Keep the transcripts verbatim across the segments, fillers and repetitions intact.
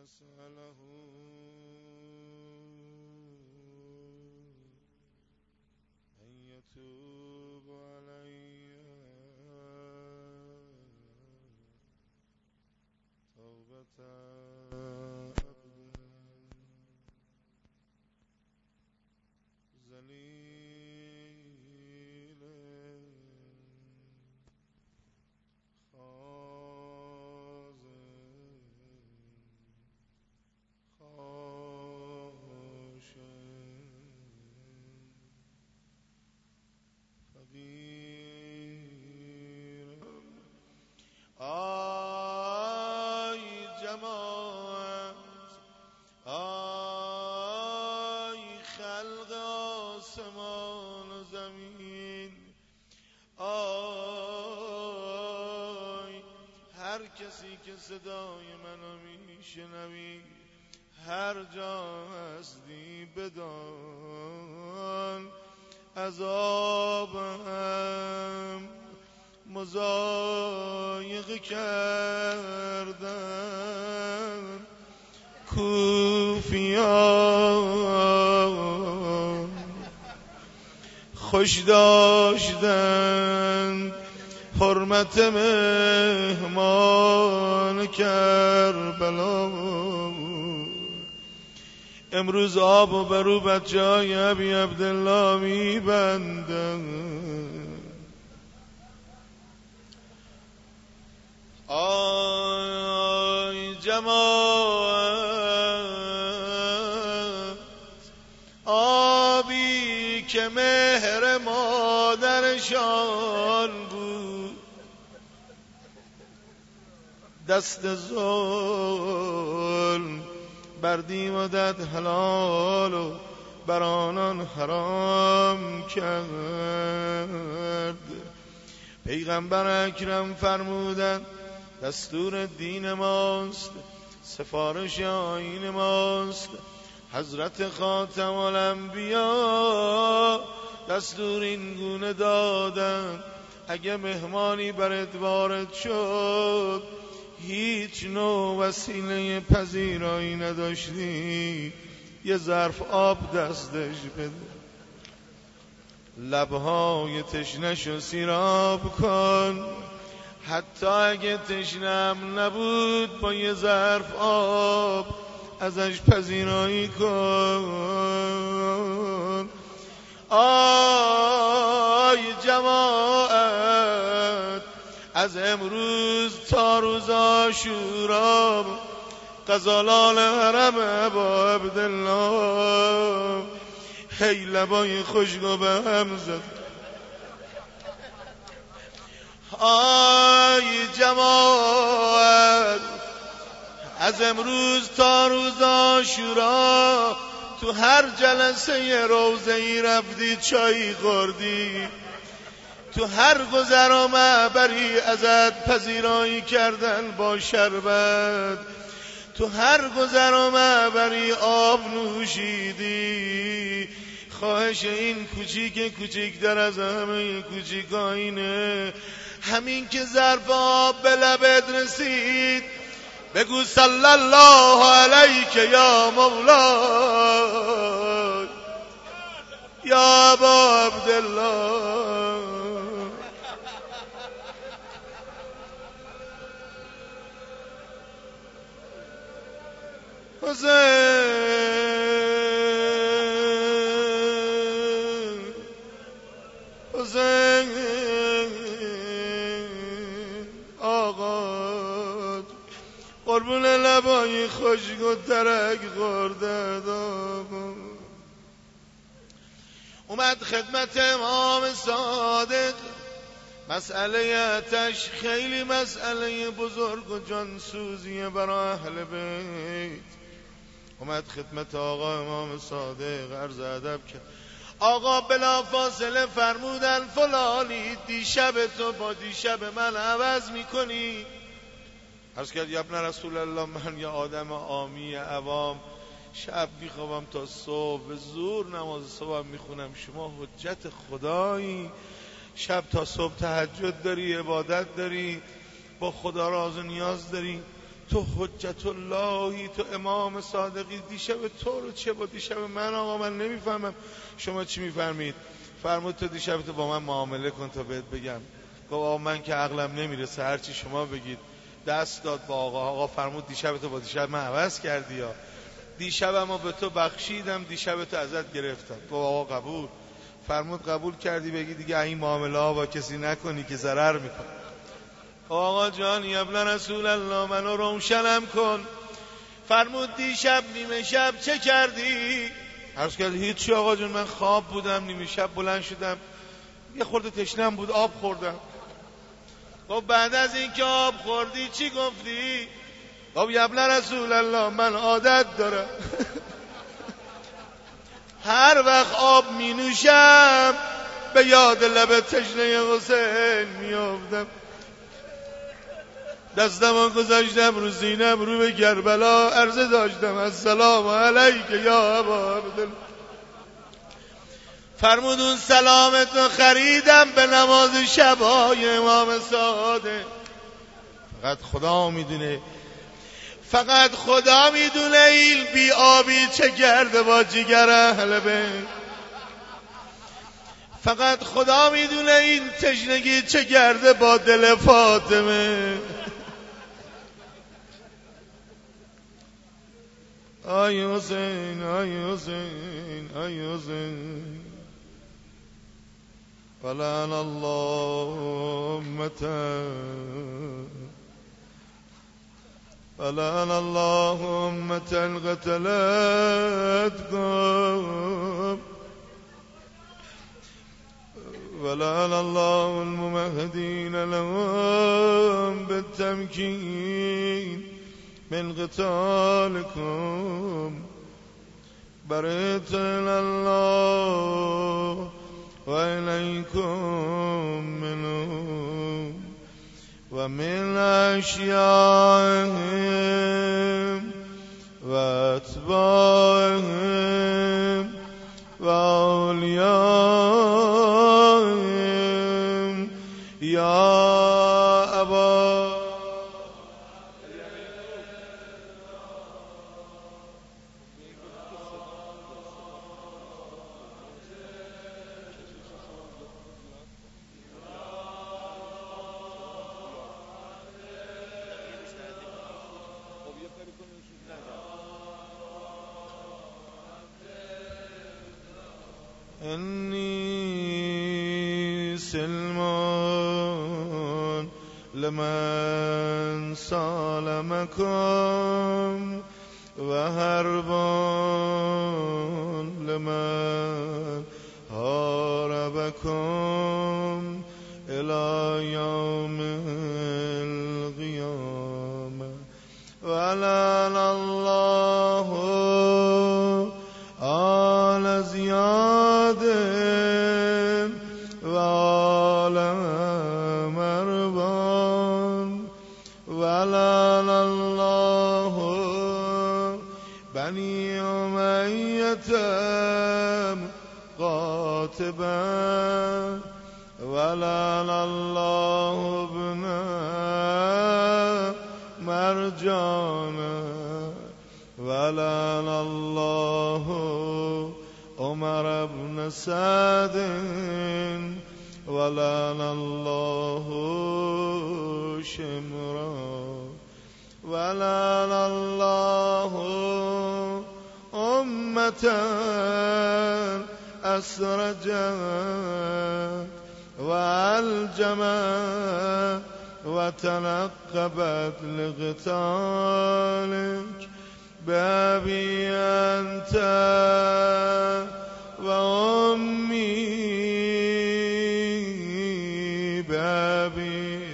فسأله أن يتوب علي توبة عبد ذليل خاضع خاشع فقیر. آی جماعت، آی خلق آسمان و زمین، آی هر کسی که صدای منو میشنوی، هر جا هستی بدان عذابم مضایقه کردن کوفیان، خوش داشتن حرمت مهمان کربلا. امروز آب و برو بچه های ابی عبدالله می بندن. آی جماعت، آبی که مهر مادرشان بود، دست ظلم بر دیمدت حلال و بر آنان حرام کرد. پیغمبر اکرم فرمودند دستور دین ماست، سفارش آیین ماست. حضرت خاتم الانبیا دستور این گونه دادن اگه مهمانی برات وارد شد، هیچ نوع وسیله پذیرایی نداشتی، یه ظرف آب دستش بده، لبهای تشنه‌شو سیراب کن، حتی اگه تشنم نبود با یه ظرف آب ازش پذیرایی کن. آی جماعت، از امروز تا روز عاشورا غزالان حرم با عبدالله هی لبای خشکو به هم زد. آی جماعت، از امروز تا روز عاشورا تو هر جلسه روضه‌ای رفتی چایی خوردی، تو هر گذر و معبری ازت پذیرایی کردن با شربت، تو هر گذر و معبری آب نوشیدی. خواهش این کوچیک کوچیک‌تر از همه کوچیکا اینه، همین که ظرف آب به لبت رسید بگو صلی الله علیک یا مولای یا ابا عبدالله. حسین حسین آقا قربون لبای خشک و ترک خورده اومد خدمت امام صادق. مسئله آتش خیلی مسئله بزرگ و جانسوزیه برای اهل بیت. اومد خدمت آقا امام صادق عرض ادب کرد. آقا بلا فاصله فرمودن فلانی دیشب تو با دیشب من عوض میکنی. عرض کرد یا ابن رسول الله، من یا آدم عامی عوام شب میخوابم تا صبح، زور نماز صبح میخونم، شما حجت خدایی، شب تا صبح تهجد داری، عبادت داری، با خدا راز و نیاز داری، تو حجت اللهی، تو امام صادقی. دیشب تو رو چه با دیشب من؟ آقا من نمیفهمم شما چی میفرمید. فرمود تو دیشب تو با من معامله کن تا بهت بگم. گفت آقا من که عقلم نمیرسه، هرچی شما بگید. دست داد با آقا. آقا فرمود دیشب تو با دیشب من عوض کردی، یا دیشبمو به تو بخشیدم، دیشب تو ازت گرفتم. گفت آقا قبول. فرمود قبول کردی بگی دیگه این معامله ها با کسی نکنی که ضرر میکن. آقا جان یا ابن رسول الله منو روشنم کن. فرمود دیشب نیمه شب چه کردی؟ عرض کرد هیچی آقا جون، من خواب بودم، نیمه شب بلند شدم یه خورده تشنم بود آب خوردم. خب بعد از این که آب خوردی چی گفتی؟ خب یا ابن رسول الله من عادت دارم هر وقت آب می نوشم به یاد لب تشنه حسین می افتم. دستمو گذاشتم رو سینم، رو به کربلا عرضه داشتم السلام علیک یا ابا عبدالله. فرمود اون سلامتو خریدم به نماز شبای امام صادق. فقط خدا میدونه، فقط خدا میدونه این بی آبی چه کرده با جگر اهل بیت. فقط خدا میدونه این تشنگی چه کرده با دل فاطمه. آی حسین آی حسین آی حسین فلعن الله امته فلعن الله امة قتلتكم ولعن الله الممهدين لهم بالتمكين من قتالكم. برئت إلى الله وإليكم منهم ومن أشياعهم وأتباعهم وأوليائهم يا أبا إني سلم لمن سالمكم وحرب لمن حاربكم إلى يوم القيامة. ولعن الله آل زياد وآل مروان. ولعن الله بني أمية قاتبا. ولعن الله ابن مرجانا. ولعن الله عمر بن سعد. ولعن الله شمرا. ولعن الله أمة أسرجت وألجمت وتنقبت لقتالك بأبي أنت وأمي بأبي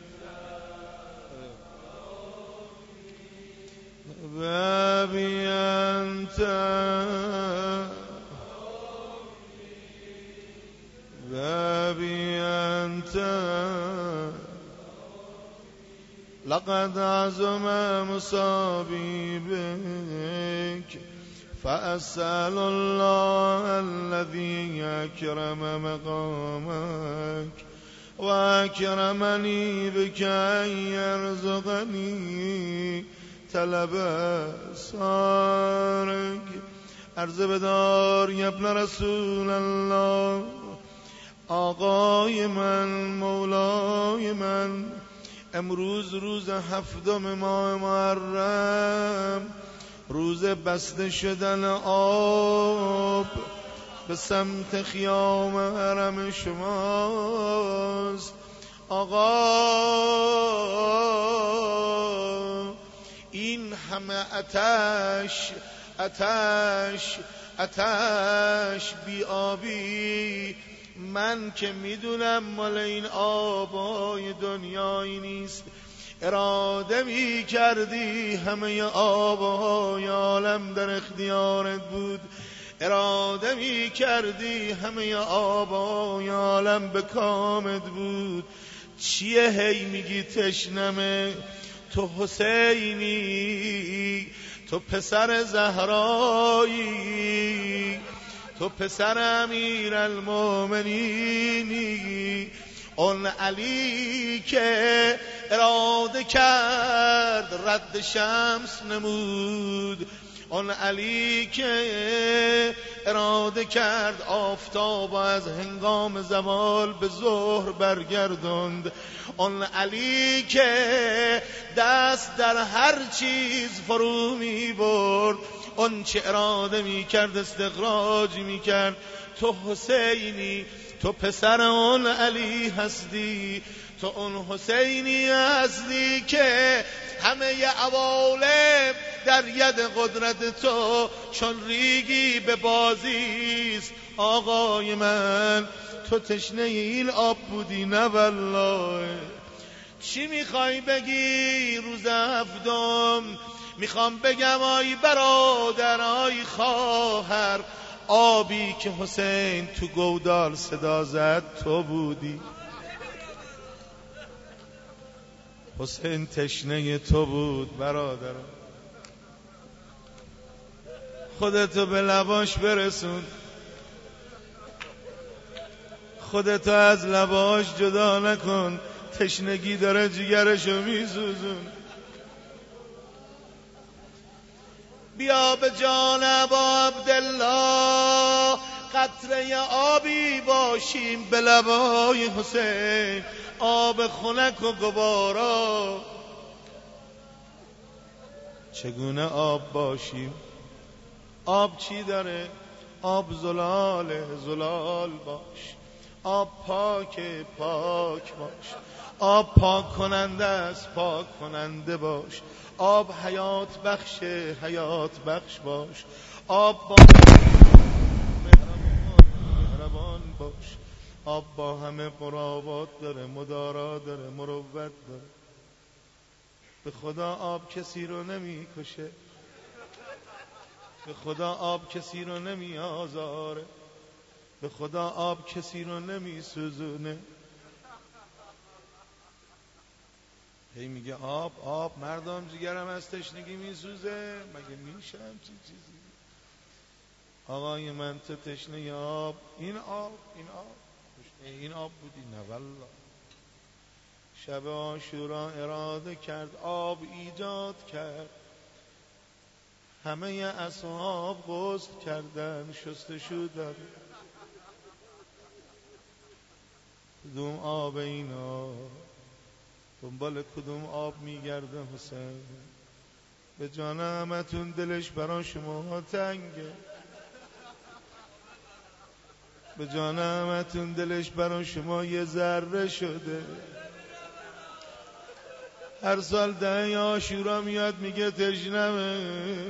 بأبي أنت بأبي أنت. لقد عزم مصابي بك فأسأل الله الذي أكرم مقامك و اکرمنی بک ان یرزقنی طلب سارک. عرض بدار ابن رسول الله، آقای من، مولای من، امروز روز هفتم ماه محرم، روز بسته شدن آب به سمت خیام حرم شماست. آقا این همه آتش آتش آتش بی آبی، من که میدونم مال این آبای دنیایی نیست. اراده می کردی همه آبای عالم در اختیارت بود، اراده می کردی همه آبای عالم به کامت بود. چیه هی میگی تشنمه؟ تو حسینی، تو پسر زهرایی، تو پسر امیر المومنینی، اون علی که اراده کرد رد شمس نمود، اون علی که اراده کرد آفتاب از هنگام زوال به ظهر برگردند، اون علی که دست در هر چیز فرو می برد، اون چه اراده می کرد استخراج می کرد. تو حسینی، تو پسر اون علی هستی، تو اون حسینی هستی که همه عوالم در ید قدرت تو چون ریگی به بازیست. آقای من، تو تشنه این آب بودی؟ نه والله. چی میخوای بگی روز هفتم؟ میخوام بگم آی برادر، آی خواهر، آبی که حسین تو گودال صدا زد تو بودی. حسین تشنه تو بود برادر. خودتو به لباش برسون، خودتو از لباش جدا نکن، تشنگی داره جگرشو میسوزون. بیا به جانب عبدالله، قطره آبی باشیم به لبای حسین، آب خنک و گوارا. چگونه آب باشیم؟ آب چی داره؟ آب زلاله، زلال باش. آب پاک، پاک باش. آب پاک کننده است، پاک کننده باش. آب حیات بخش، حیات بخش باش. آب با مهربان باش. آب با همه مراوات داره، مدارا داره، مروت داره. به خدا آب کسی رو نمی کشه، به خدا آب کسی رو نمی آزاره، به خدا آب کسی رو نمی سوزونه. هی میگه آب آب، مردم جگرم از تشنگی میسوزه، مگه میشه همچین چیزی؟ آقای من، تو تشنه آب، این آب این آب تشنه این آب بودی؟ نه والله. شب عاشورا اراده کرد، آب ایجاد کرد، همه اصحاب غسل کردن، شستشو داد. کدوم آب اینا؟ دنبال کدوم آب میگرده حسین؟ به جان همتون دلش برا شما تنگه، به جان همتون دلش برا شما یه ذره شده. هر سال ده عاشورا میاد میگه تشنمه،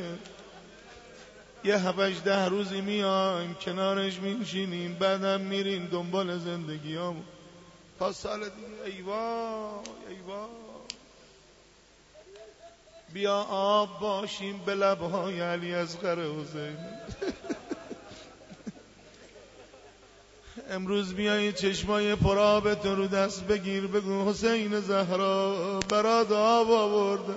یه هفتش ده روزی میایم کنارش میشینیم، بعدم میریم دنبال زندگیامون تا سال دیگه. ای وای ای وای. بیا آب باشیم به لبهای علی اصغر حسین. امروز بیایی چشمای پرآبتو رو دست بگیر، بگو حسین زهرا برات آب آورده.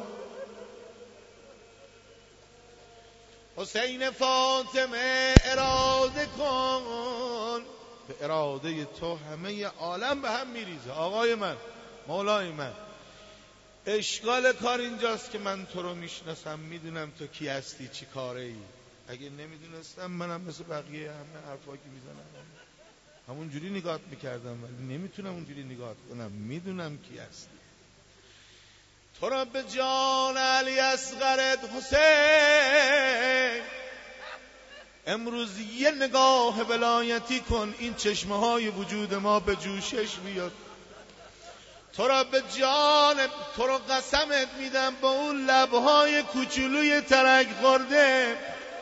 حسین فاطمه اراده کن، به اراده تو همه عالم به هم میریزه. آقای من، مولای من، اشکال کار اینجاست که من تو رو میشناسم، میدونم تو کی هستی، چی کاره ای. اگه نمیدونستم منم مثل بقیه همه حرفا که میزنم همون جوری نگاه میکردم، ولی نمیتونم اونجوری نگاه کنم، میدونم کی هستی. تو را به جان علی اصغرت حسین امروز یه نگاه ولایتی کن، این چشمه های وجود ما به جوشش بیاد. تو را به جان، تو را قسمت میدم با اون لبهای کوچولوی ترک خورده،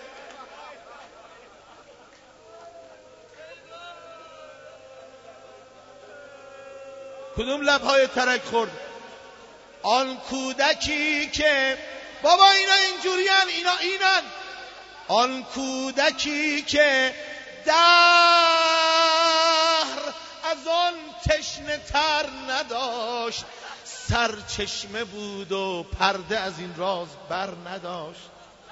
کدوم لبهای ترک خورده؟ آن کودکی که بابا اینا اینجورین، اینا اینن، آن کودکی که دهر از آن تشنه تر نداشت، سرچشمه بود و پرده از این راز بر نداشت.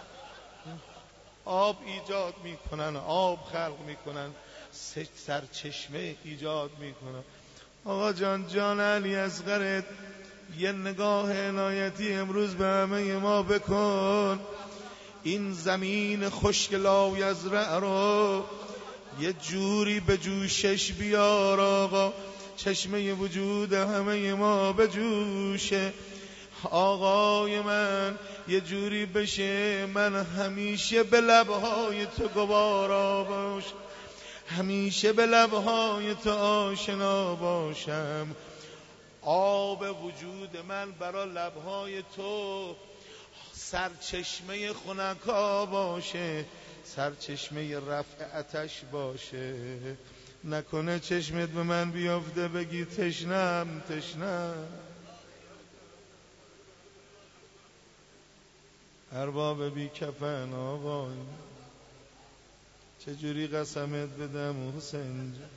آب ایجاد میکنن، آب خلق میکنن، سرچشمه ایجاد میکنن. آقا جان، جان علی اصغرت یه نگاه عنایتی امروز به همه ما بکن. این زمین خشک لایزرع رو یه جوری به جوشش بیار آقا، چشمه وجود همه ما به جوشه. آقای من یه جوری بشه من همیشه به لبهای تو گوارا باش، همیشه به لبهای تو آشنا باشم. آب وجود من برا لبهای تو سرچشمه خنکا باشه، سرچشمه رفع آتش باشه. نکنه چشمت به من بیافته بگی تشنم تشنم. ارباب بی کفن آقای، چجوری قسمت بدم حسین جان؟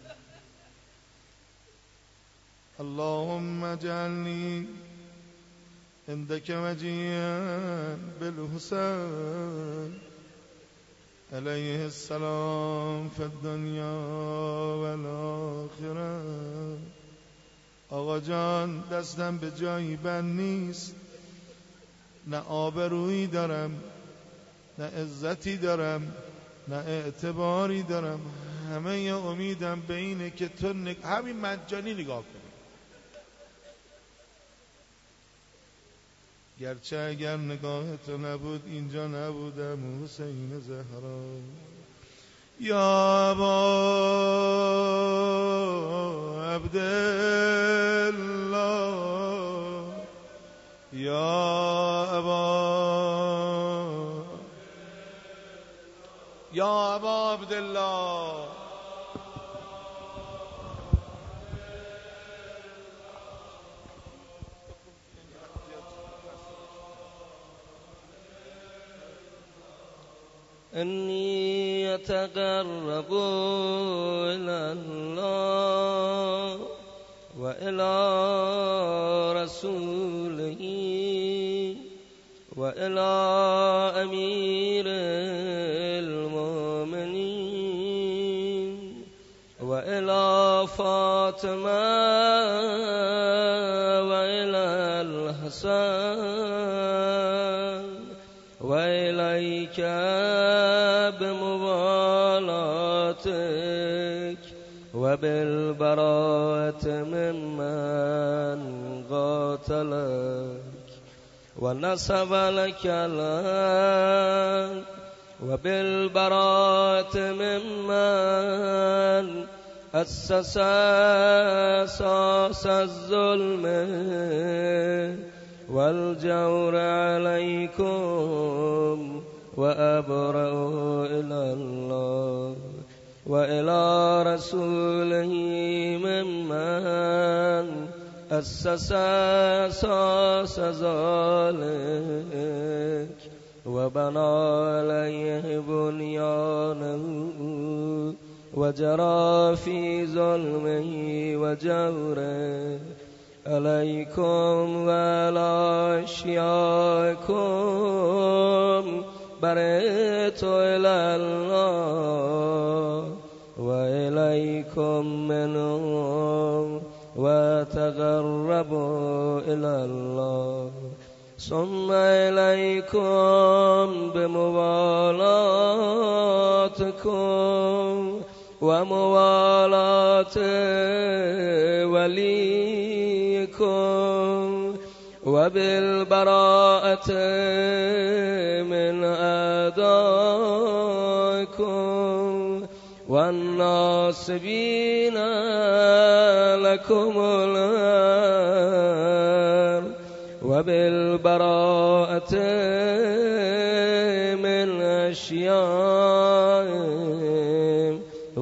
اللهم اجعلنی عندك وجيا بالحسين عليه السلام في الدنيا والآخرة. آقا جان، دستم به جایی بند نیست، نه آبرویی دارم، نه عزتی دارم، نه اعتباری دارم، همه امیدم به اینه که تو نگ... همین مجانی نگاه کنی. گرچه اگر نگاه تو نبود اینجا نبودم حسین زهرا. یا ابا عبدالله، یا ابا، یا ابا عبدالله، إني أتقرب إلى الله وإلى رسوله وإلى أمير المؤمنين وإلى فاطمة وإلى الحسن وإليك بموالاتك وبالبراءة ممن قاتلك ونسب لك لك وبالبراءة ممن أسس أساس الظلم والجور عليكم وأبرأ إلى الله وإلى رسوله ممن أسس أساس ذلك وبنى عليه بنيانه وجرى في ظلمه وجوره عليكم وعلى أشيائكم برئت إلى الله وإلى إليكم منهم وتقربوا إلى الله ثم إليكم بموالاتكم وموالاة وليكم وبالبراءة من أعدائكم والناصبين لكم الأرض وبالبراءة من أشيائهم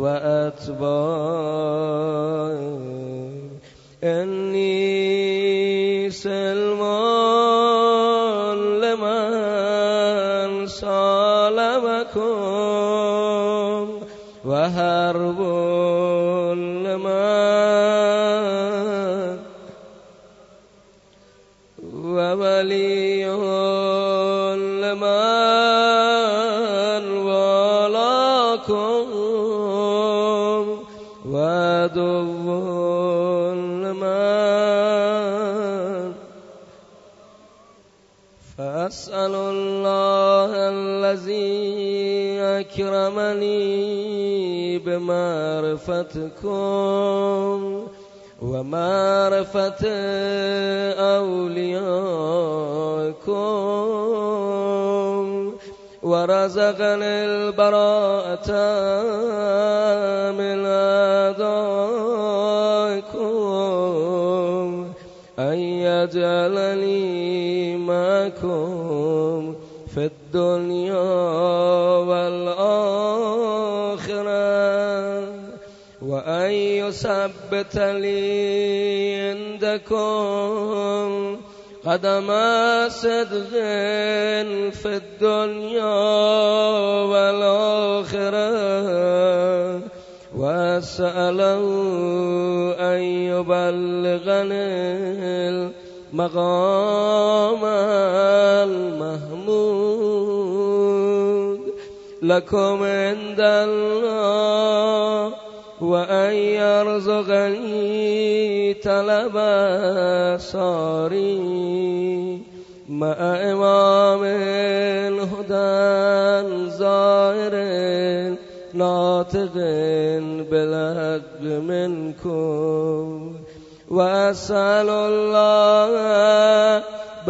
وأتباعهم إني سلم لمن صالبكم وهرب لمن وولي لمن والاكم وعدو لمن فأسأل الله الذي أكرمني بمعرفتكم ومعرفة أوليائكم ورزقني البراءة من أعدائكم أن يجعلني معكم في الدنيا والآخرة وأن يثبت لي عندكم قدم صدق في الدنيا والآخرة وأسأله أن يبلغني المقام المحمود لكم عند الله وأن يرزقني طلب صاري مع إمام الهدى ظاهر ناطق بالحق منكم وأسأل الله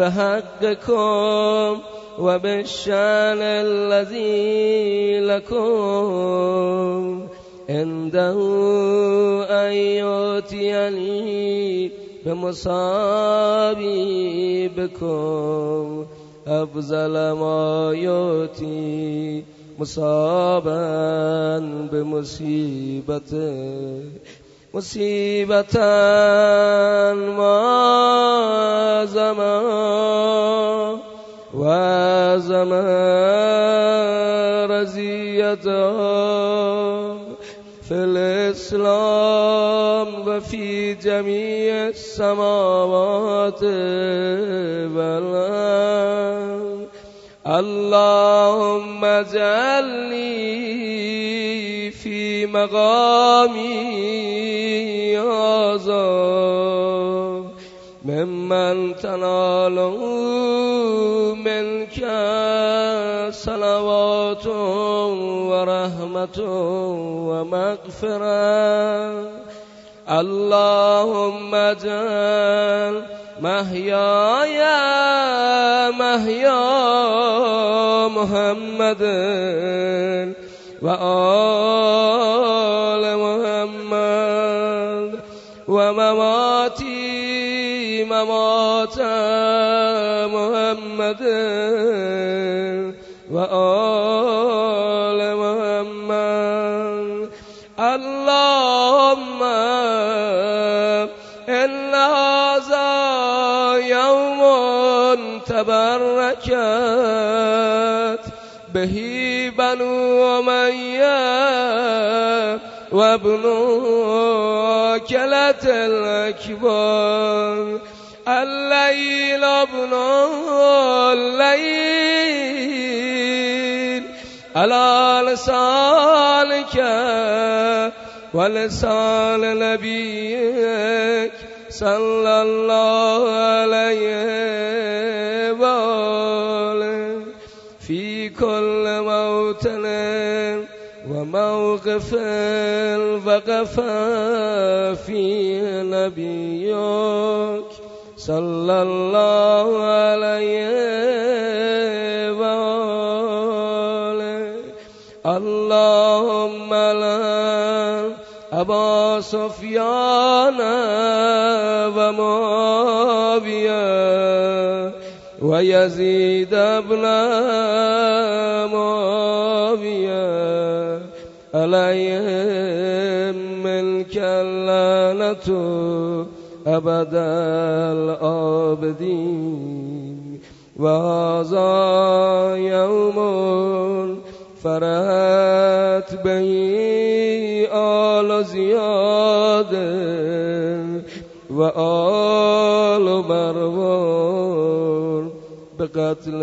بحقكم وبالشان الذي لكم عنده أن يؤتيني بمصابي بكم أفضل ما يؤتي مصابا بمصيبته مصيبة ما زمان وزمان رزيته في الإسلام وفي جميع السماوات والأرض اللهم اجعلني في مقامي هذا ممن تناله منك صلوات ورحمة ومغفرة اللهم اجعل محياي محيا محمد وآل محمد ومماتي ممات محمد وآل محمد اللهم إن هذا يوم تبركت به بنو أمية وابن كلة الأكبر الليل ابن الليل على لسانك ولسان نبيك صلى الله عليه وآله في كل موطن وموقف وقف فيه نبيك صلى الله عليه وآله. اللهم لا أبا سفيان ومعاوية ويزيد بن معاوية عليهم منك اللعنة أبد الآبدين. وهذا يوم فرحت به آل زياد وآل مروان بقتل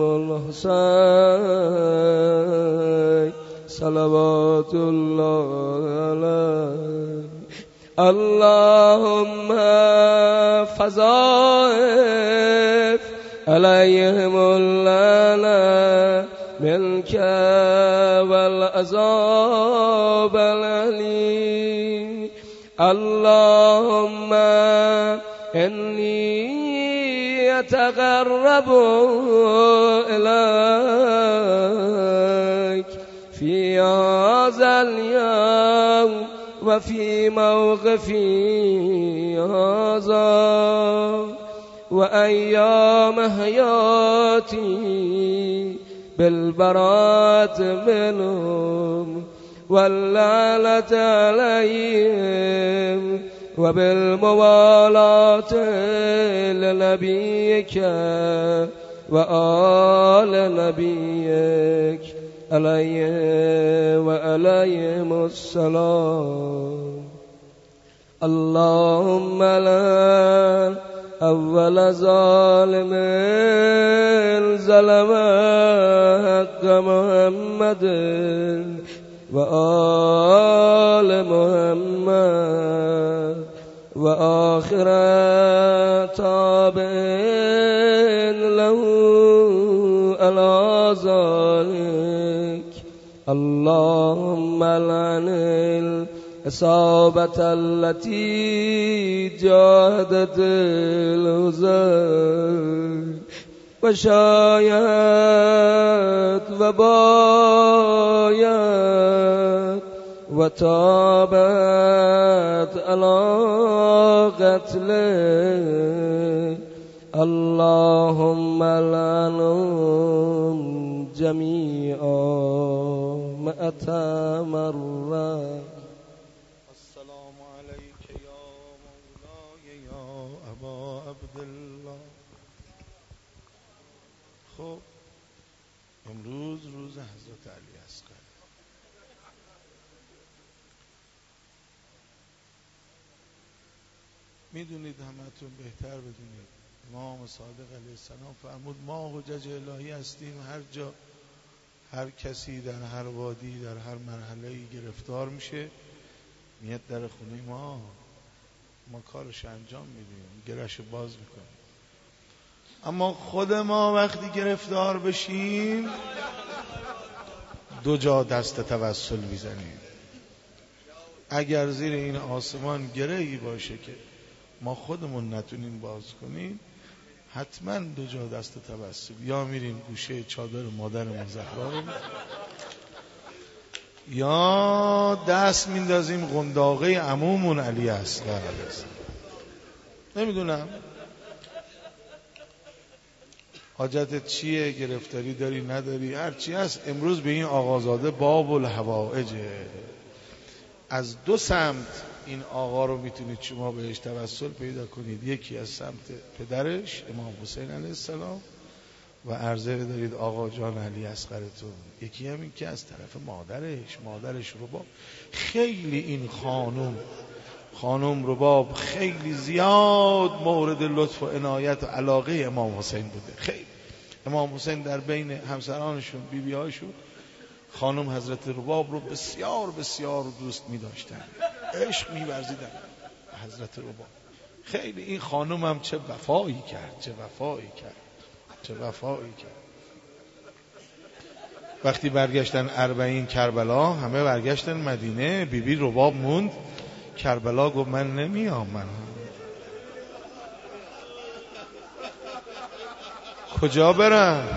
الحسين صلوات الله عليه. اللهم فضائف عليهم اللعنة منك والعذاب الأليم. اللهم إني أتقرب إليك في هذا اليوم وفي موقفي هذا وأيام حياتي بالبراءة منهم واللعنة عليهم وبالموالاة لنبيك وآل نبيك عليه وعليهم السلام. اللهم لا أول ظالم ظلم حق محمد وآل محمد وآخر تابع له على ذلك. اللهم لعن الإصابة التي جاهدت الهزال وشايت وبايت وتابت على قتله. اللهم لعنهم جميعا مئة مرة. السلام عليك يا مولاي يا أبا عبد الله. خب امروز روز حضرت علی اصغر. میدونید همتون بهتر بدونید امام صادق علیه السلام فرمود ما حجج الهی هستیم. هر جا هر کسی در هر وادی در هر مرحله‌ای گرفتار میشه میاد در خونه ما، ما کارش انجام میدیم، گرش باز میکنیم. اما خود ما وقتی گرفتار بشیم دو جا دست توسل میزنیم. اگر زیر این آسمان گرهی باشه که ما خودمون نتونیم باز کنیم حتما دو جا دست توسل، یا میریم گوشه چادر مادرمون زهرا رو یا دست میندازیم قنداقه عمومون علی اصغر. نمیدونم حاجتت چیه، گرفتاری داری نداری، هر چی هست امروز به این آقازاده باب الحوائجه. از دو سمت این آقا رو میتونید شما بهش توسل پیدا کنید. یکی از سمت پدرش امام حسین علیه السلام و عرضه دارید آقا جان علی اصغرتون. یکی هم این که از طرف مادرش، مادرش رباب. خیلی این خانم خانم رباب خیلی زیاد مورد لطف و عنایت و علاقه امام حسین بوده. خیلی امام حسین در بین همسرانشون بیبیهاشون خانم حضرت رباب رو بسیار بسیار دوست می داشتن، عشق می ورزیدن حضرت رباب. خیلی این خانم هم چه وفایی کرد، چه وفایی کرد، چه وفایی کرد. وقتی برگشتن اربعین کربلا، همه برگشتن مدینه، بیبی رباب موند کربلا. گفت من نمیام، من کجا برم؟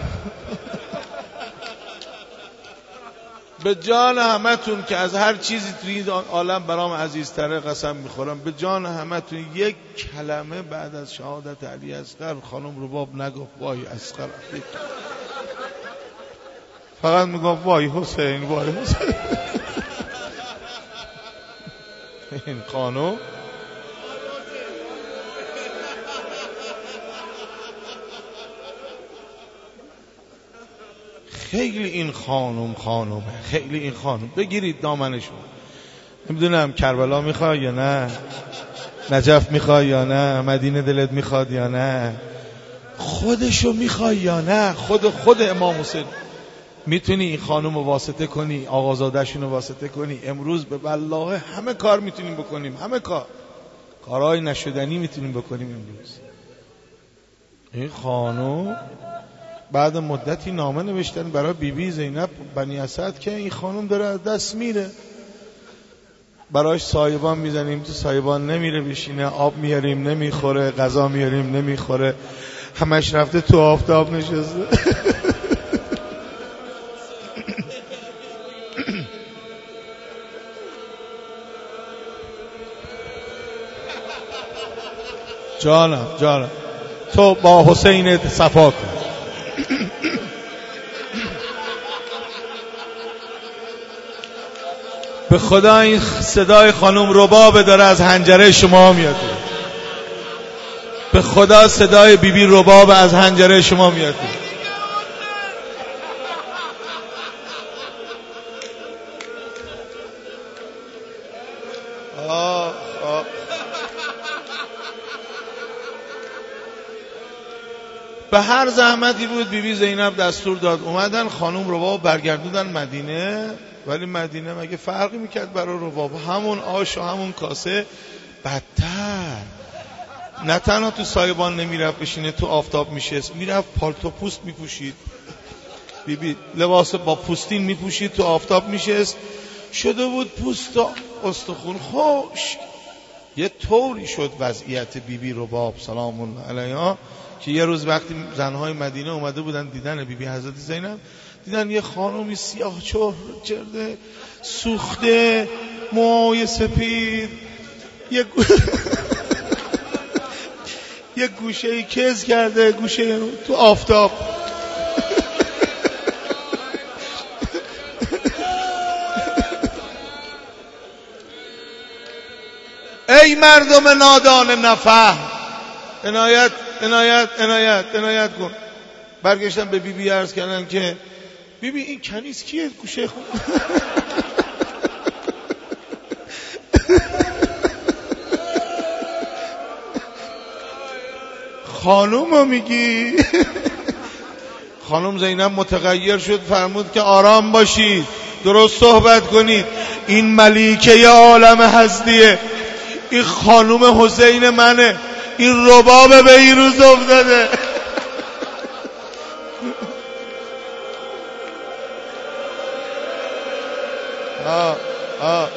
به جان همتون که از هر چیزی توی این عالم برام عزیزتره قسم میخورم، به جان همتون یک کلمه بعد از شهادت علی اصغر خانم رباب نگفت وای اصغر، فقط میگفت وای حسین، وای حسین. این خانم خیلی این خانم خانمه، خیلی این خانم. بگیرید دامنشون. نمیدونم کربلا میخوای یا نه، نجف میخوای یا نه، مدینه دلت میخواد یا نه، خودشو میخوای یا نه، خود خود امام حسین. میتونی این خانم رو واسطه کنی، آقازادهشون رو واسطه کنی. امروز به والله همه کار میتونیم بکنیم، همه کار، کارهای نشدنی میتونیم بکنیم امروز. این خانم بعد مدتی نامه نوشتن برای بیبی بی زینب بنی اسد که این خانم داره از دست میره، براش سایبان میزنیم تو سایبان نمیره بشینه، آب میاریم نمیخوره، غذا میاریم نمیخوره، همش رفته تو آفتاب نشسته. جانم جانم تو با حسین صفا کن. به خدا این صدای خانم رباب داره از حنجره شما میاد، به خدا صدای بیبی رباب از حنجره شما میاد. آه آه. به هر زحمتی بود بیبی زینب دستور داد اومدن خانم رباب برگردوندن مدینه. ولی مدینه مگه فرقی میکرد برای رباب؟ همون آش و همون کاسه، بدتر. نه تنها تو سایبان نمیرفت بشینه، تو آفتاب میشست، میرفت پالتو پوست میپوشید، بیبی لباس با پوستین میپوشید، تو آفتاب میشست، شده بود پوست و استخون خوش. یه طوری شد وضعیت بیبی رباب سلام الله علیها که یه روز وقتی زنهای مدینه اومده بودن دیدن بیبی حضرت زینب، دیدن یه خانومی سیاه چهر چرده سوخته، موهای سپید، یه گو... یه گوشه کز کرده، گوشه تو آفتاب. ای مردم نادان نفهم، عنایت عنایت عنایت عنایت کن. برگشتن به بیبی بی عرض کردن که بیبی بی این کنیز کیه گوشه خود؟ خانوم رو میگی؟ خانم زینب متغیر شد، فرمود که آرام باشید، درست صحبت کنید، این ملیکه عالم هستیه، این خانوم حسین منه، این رباب به این روز افتاده. آه آه.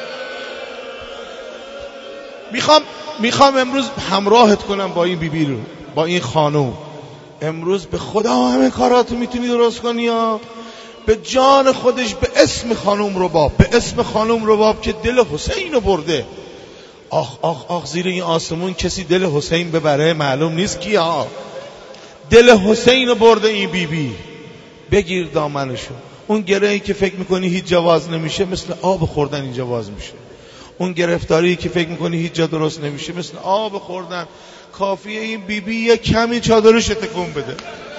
میخوام میخوام امروز همراهت کنم با این بیبی رو، با این خانوم. امروز به خدا همه کاراتو میتونی درست کنی، یا به جان خودش، به اسم خانوم رباب، به اسم خانوم رباب که دل حسین رو برده. آخ آخ آخ زیر این آسمون کسی دل حسین ببره معلوم نیست کی ها. دل حسین رو برده این بیبی بی. بگیر دامنشو. اون گرهی که فکر میکنی هیچ جواز نمیشه، مثل آب خوردن این جواز میشه. اون گرفتاری که فکر میکنی هیچ جا درست نمیشه، مثل آب خوردن. کافیه این بیبی بی یه کمی چادرش تکون بده.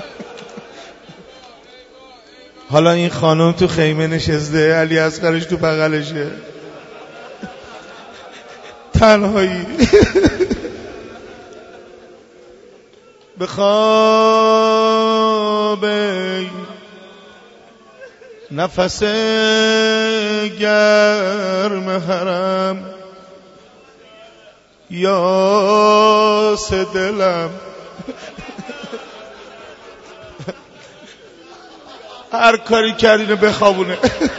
حالا این خانم تو خیمه نشسته، علی اصغرش تو بغلشه، تنهایی. به خواب نفس گرم حرم یا دلم هر کاری کردینو بخوابونه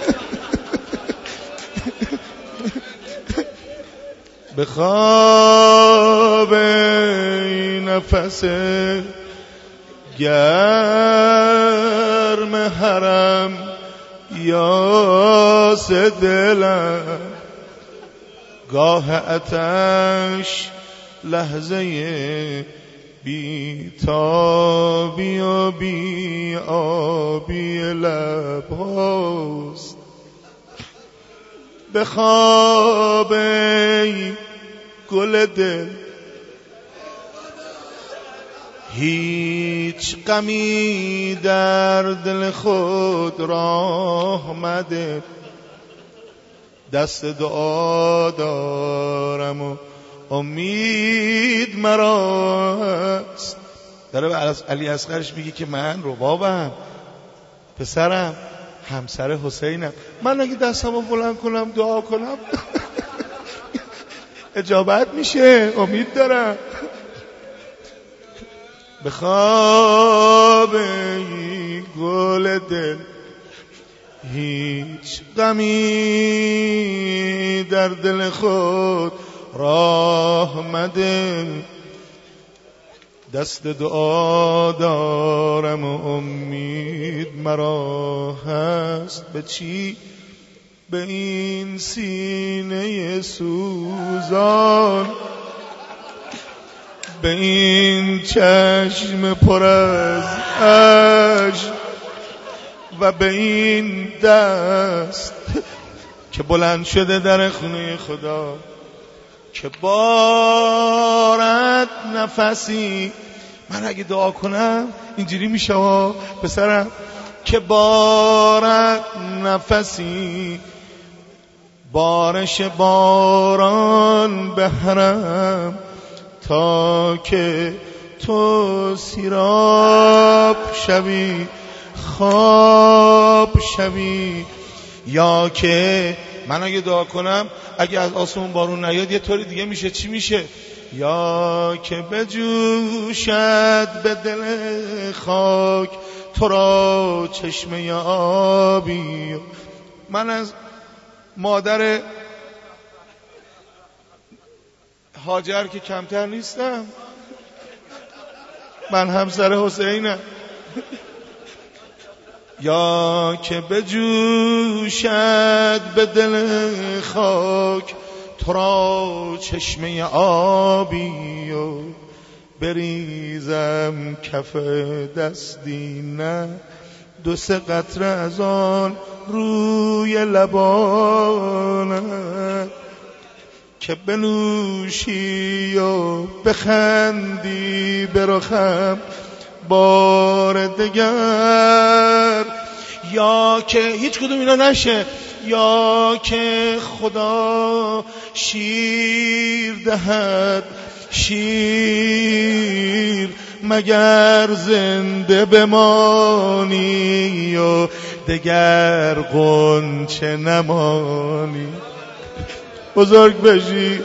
بخواب ای نفس گرم حرم یا دلم گاه آتش لحظه بی تابی و بی آبی لب هاست بخواب ای گل دل هیچ غمی در دل خود راه مده دست دعا دارم و امید مرا است. داره به علی اصغرش میگه که من ربابم، پسرم، همسر حسینم، من اگه دستمو بلند کنم دعا کنم اجابت میشه، امید دارم. بخواب ای گل دل هیچ غمی در دل خود راه مده دست دعا دارم و امید مرا هست. به چی؟ به این سینه سوزان، به این چشم پر از اشک و به این دست که بلند شده در خونه خدا که بارد نفسی. من اگه دعا کنم اینجوری میشه ها پسرم، که بارد نفسی بارش باران به حرم تا که تو سیراب شوی خواب شوی. یا که من اگه دعا کنم اگه از آسمون بارون نیاد یه طوری دیگه میشه، چی میشه؟ یا که بجوشد به دل خاک تو را چشمه آبی. من از مادر هاجر که کمتر نیستم، من همسر حسینم. یا که بجوشد به دل خاک تو را چشمه آبی و بریزم کف دستی نه دو سه قطره از آن روی لبانت که بنوشی و بخندی برخم بار دگر. یا که هیچ کدوم اینا نشه، یا که خدا شیر دهد شیر مگر زنده بمانی و دگر غنچه نمانی. بزرگ بشی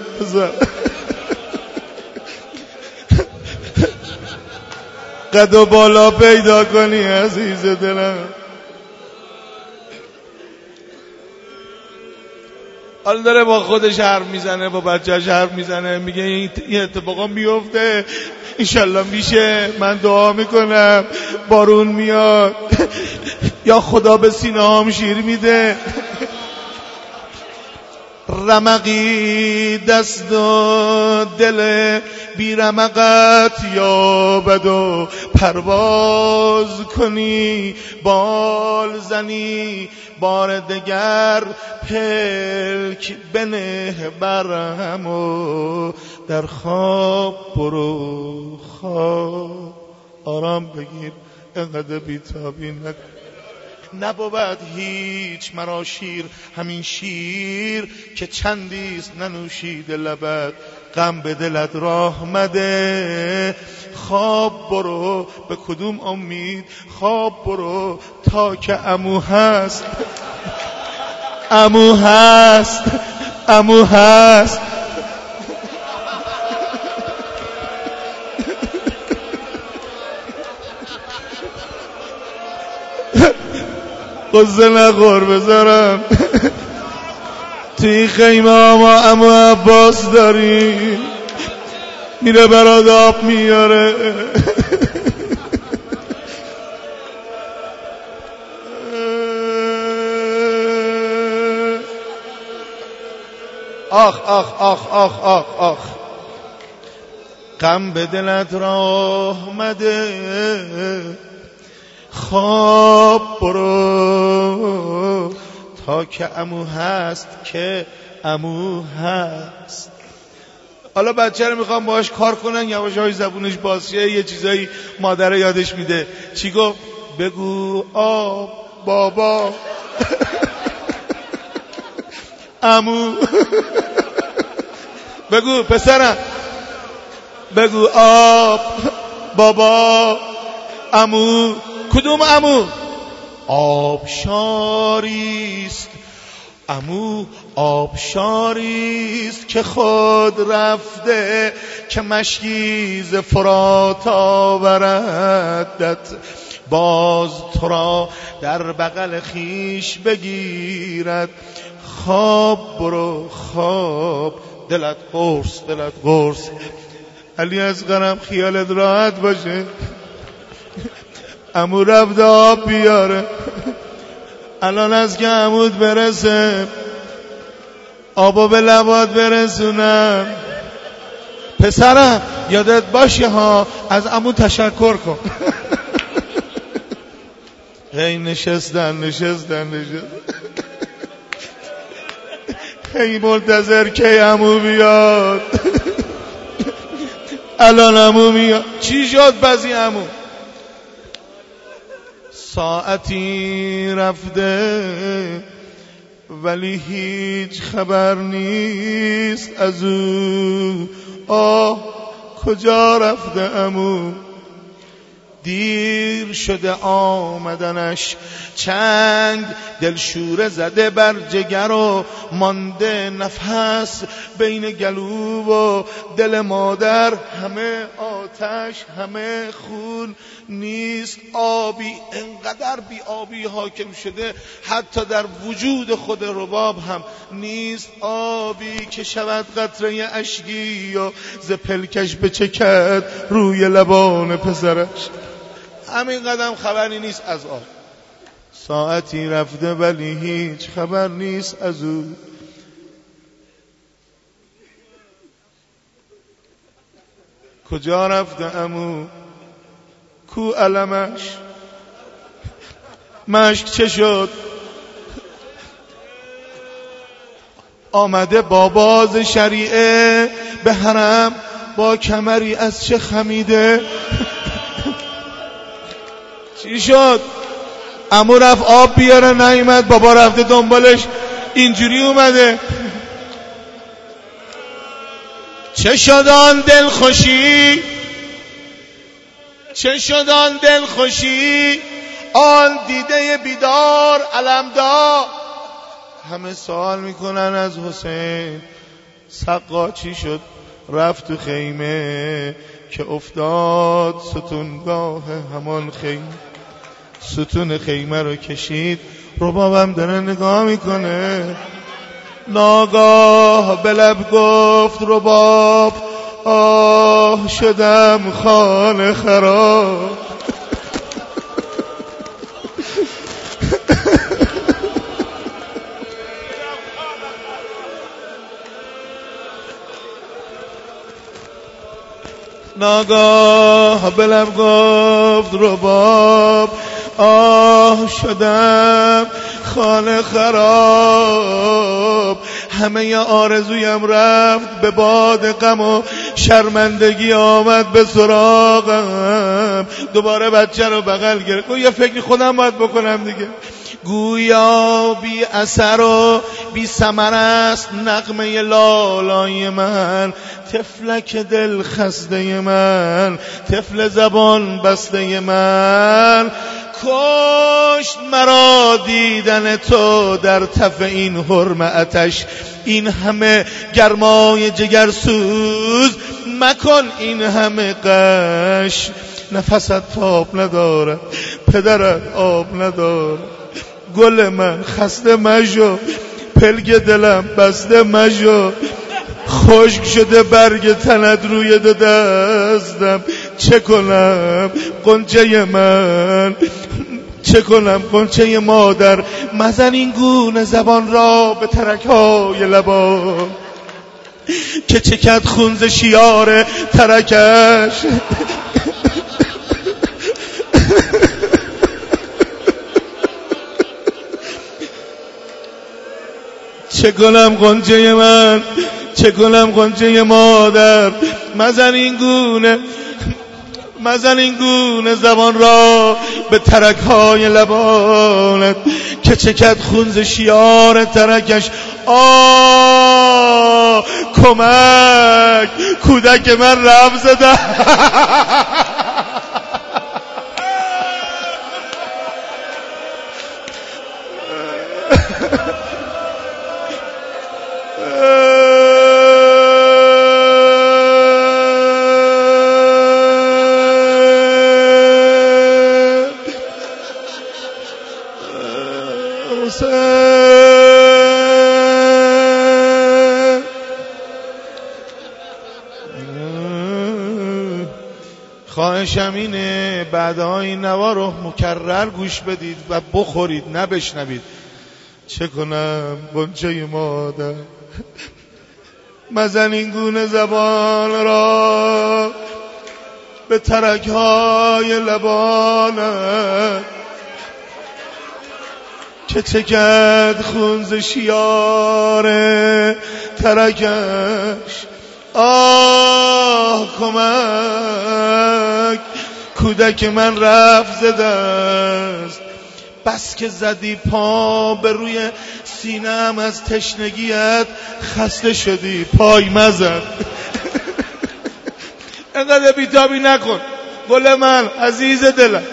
قد و بالا پیدا کنی عزیز دلم. حالا داره با خودش حرف میزنه، با بچه‌ش حرف میزنه، میگه این اتفاقا میفته، انشالله میشه، من دعا میکنم بارون میاد یا خدا به سینه هام شیر میده. رمقی دست و دل بی رمقت یابد و پرواز کنی بال زنی بار دگر پلک بنه برهم و در خواب برو خواب. آرام بگیر، انقدر بیتابی نکن. نبود هیچ مرا شیر، همین شیر که چندیست ننوشیده لبت، غم به دلت راه مده. خواب برو به کدوم امید، خواب برو تا که عمو هست، عمو هست، عمو هست. قصه نخور بذارم توی خیمه ما عمو عباس داری، میره برات آب میاره. آخ آخ آخ آخ آخ آخ غم به دلت راه مده. خواب برو تا که عمو هست، که عمو هست. حالا بچه رو میخوام باهاش کار کنن، یواش یواش زبونش بازشه، یه چیزایی مادر یادش میده. چی گفت؟ بگو آب بابا عمو بگو پسرم، بگو آب بابا عمو. کدوم عمو؟ آبشاریست عمو، آبشاریست که خود رفته، که مشکی ز فرات آوردت، باز تو را در بغل خیش بگیرد. خواب برو خواب، دلت قرص دلت قرص. علی اصغرم خیالت راحت باشه، عمو رفت آب بیاره. الان از که عمود برسه آبو به لبات برسونم. پسرم یادت باشه ها، از عمو تشکر کن. هی نشستن نشستن نشستن هی منتظر که عمو بیاد. الان عمو میاد. چی شد بعضی عمو؟ ساعتی رفته ولی هیچ خبر نیست از او. آه کجا رفته عمو؟ دیر شده آمدنش، چنگ دلشوره زده بر جگر و مانده نفس بین گلو و دل مادر. همه آتش همه خون، نیست آبی. انقدر بی آبی حاکم شده حتی در وجود خود رباب هم نیست آبی که شود قطره اشکی و ز پلکش بچکد روی لبان پسرش. همین قدم خبری نیست از آب. ساعتی رفته ولی هیچ خبر نیست از او. کجا رفته عمو؟ کو علمش؟ مشک چه شد؟ آمده با باز شریعه به حرم، با کمری از چه خمیده. چی شد؟ عمو رفت آب بیاره نیامد، بابا رفته دنبالش اینجوری اومده. چه شد آن دل خوشی؟ چه شد آن دل خوشی؟ آن دیده بیدار علمدار. همه سوال میکنن از حسین. سقا چی شد؟ رفت تو خیمه که افتاد ستونگاه همان خیمه. ستون خیمه رو کشید، ربابم داره نگاه میکنه. ناگاه به لب گفت رباب آه شدم خانه خراب. ناگاه به لب گفت رباب آه شدم خانه خراب. همه آرزویم رفت به باد غم و شرمندگی آمد به سراغم. دوباره بچه رو بغل گرفت. یه فکری خودم باید بکنم دیگه. گویا بی اثر و بی ثمر است نغمه لالای من، طفلک دل خسته من، طفل زبان بسته من. کشت مرا دیدن تو در تف این حرم آتش، این همه گرمای جگرسوز مکن این همه قش. نفست تاب ندارد، پدرت آب ندارد، گل من خسته مشو، پلک دلم بسته مشو، خشک شده برگ تنت روی دو دستم، چه کنم غنچه من، چه کنم غنچه مادر. مزن این گونه زبان را به ترک‌های لبان، که چکد خون ز شیار ترکش. چه کنم غنچه من، چه کنم غنچه مادر. مزن این گونه، مزن این گونه زبان را به ترک‌های لبانت، که چکد خون ز شیار ترکش. آه کمک، کودک من رفت زده. خواهشم اینه بعدها این نوا رو مکرر گوش بدید و بخورید، نه بشنوید. چه کنم غنچه مادر، مزن این گونه زبان را به ترک‌های لبانت، که چکد خون ز شیار ترکش. آه کمک، کودک من رفت ز دست. بس که زدی پا به روی سینه‌ام، از تشنگیت خسته شدی، پای مزن. انقدر بیتابی نکن گل من عزیز دلم.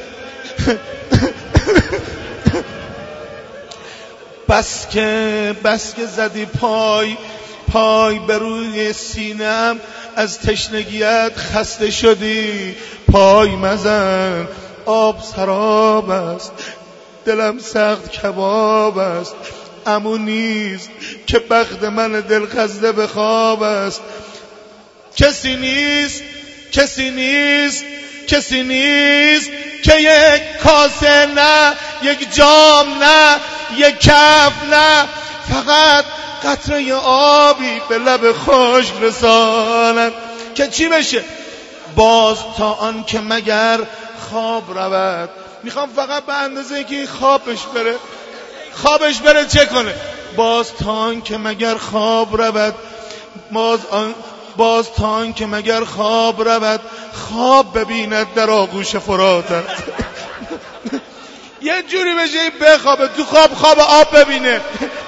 بس که بس که زدی پای پای به روی سینم، از تشنگیت خسته شدی، پای مزن. آب سراب است، دلم سخت کباب است، عمو نیست که بخت من دل خسته به خواب است. کسی نیست، کسی نیست، کسی نیست که یک کاسه نه، یک جام نه، یک کف نه، فقط قطره آبی به لب خشک رساند. که چی بشه؟ باز تا آن که مگر خواب رود. میخوام فقط به اندازه که خوابش بره، خوابش بره چه کنه؟ باز تا آن که مگر خواب رود، باز آن باز تا آن که مگر خواب رود، خواب ببیند در آغوش فراتت. یه جوری بشه این بخوابه تو خواب، خواب آب ببینه.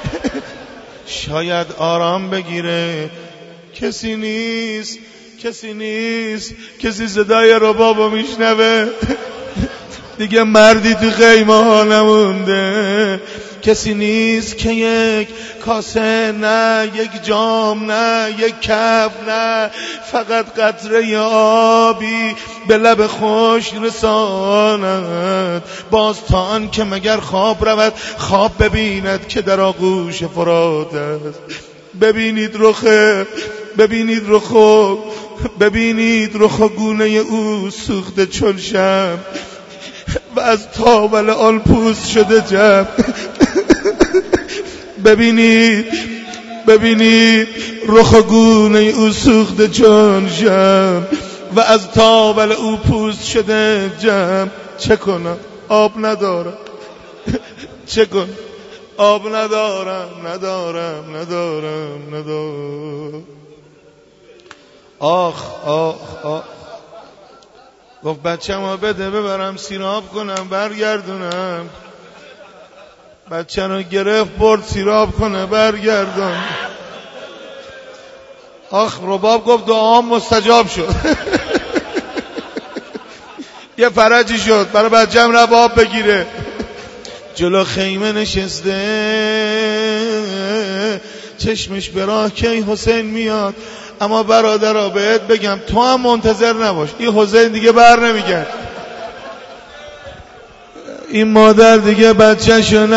شاید آرام بگیره. کسی نیست، کسی نیست، کسی صدای ربابو میشنوه. دیگه مردی تو خیمه ها نمونده. کسی نیست که یک کاسه نه، یک جام نه، یک کف نه، فقط قطره آبی به لب خشک رساند. باز تا آن که مگر خواب رود، خواب ببیند که در آغوش فرات است. ببینید رخ، ببینید رخ، ببینید رخ گونه او سوخته چون شمع و از تاول آن پوست شده جمع. ببینید، ببینید رخ گونه او سوخته چون شمع و از تاول او پوست شده جمع. چه کنم آب ندارم، چه کنم آب ندارم، ندارم ندارم ندارم. آخ آخ آخ. گفت بچه‌مو بده ببرم سیراب کنم برگردونم. بچه رو گرفت برد سیراب کنه برگردون. آخ رباب گفت دعام مستجاب شد. یه فرجی شد برای بچه‌م رفت آب بگیره. جلو خیمه نشسته چشمش به راه کی حسین میاد. اما برادرها بهت بگم تو هم منتظر نباش، این حسین دیگه بر نمیگرد. این مادر دیگه بچه‌شو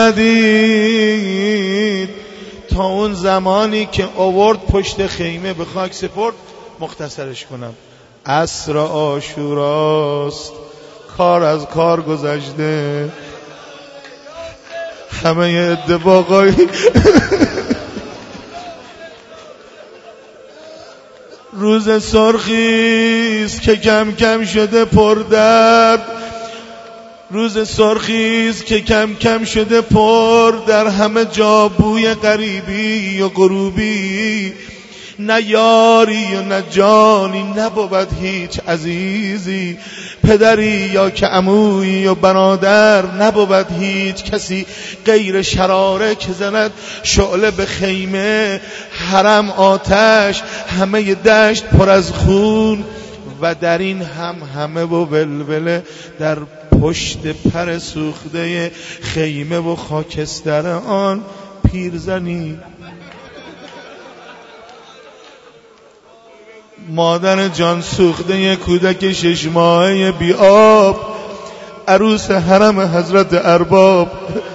ندید تا اون زمانی که آورد پشت خیمه به خاک سپرد. مختصرش کنم، عصر عاشوراست، کار از کار گذشته، همه اتفاقای روز سرخیست که کم کم شده پر درد، روز سرخیست که کم کم شده پر در همه جا بوی غریبی و غروبی. نه یاری و نه جانی نبود هیچ عزیزی، پدری یا که عمویی و برادر نبود هیچ کسی غیر شراره که زند شعله به خیمه. حرم آتش، همه دشت پر از خون و در این هم همه و ولوله در پشت پر سوخته خیمه و خاکستر آن پیرزنی. مادر جان سوخته کودک شش ماهه بی آب، عروس حرم حضرت ارباب،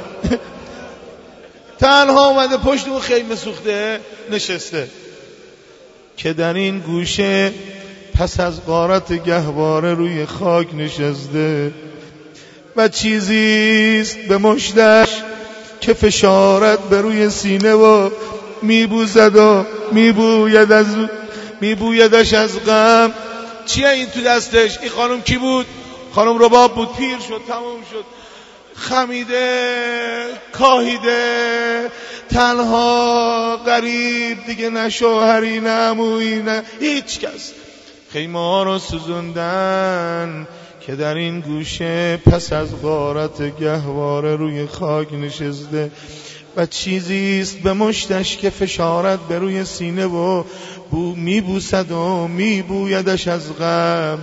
تنها اومده پشت اون خیمه سوخته نشسته که در این گوشه پس از غارت گهواره روی خاک نشسته و چیزیست به مشتش که فشارت به روی سینه و میبوزد و میبوید از میبویدش از غم. چیه این تو دستش؟ این خانم کی بود؟ خانم رباب بود. پیر شد، تموم شد، خمیده، کاهیده، تنها، غریب، دیگه نه شوهری نه عمویی نه هیچ کس. خیمه ها رو سوزوندن که در این گوشه پس از غارت گهواره روی خاک نشسته و چیزیست به مشتش که فشارت به روی سینه و بو میبوسد و میبویدش از غم.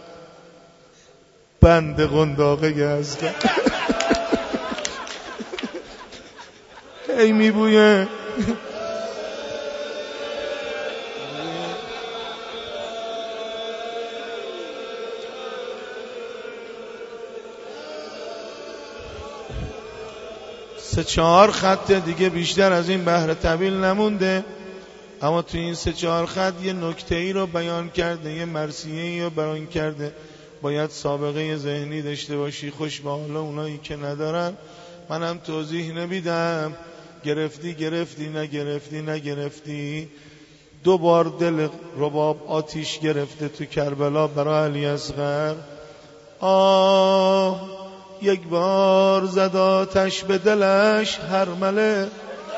بند قنداقه از غم ای میبویه. سه چهار خط دیگه بیشتر از این بحر طویل نمونده، اما تو این سه چهار خط یه نکته ای رو بیان کرده، یه مرثیه ای رو بیان کرده. باید سابقه ذهنی داشته باشی. خوش به حال اونایی که ندارن. منم توضیح نمیدم. گرفتی گرفتی نگرفتی نگرفتی. دو بار دل رباب آتیش گرفته تو کربلا برای علی اصغر. آه یک بار زد آتش به دلش هرمله.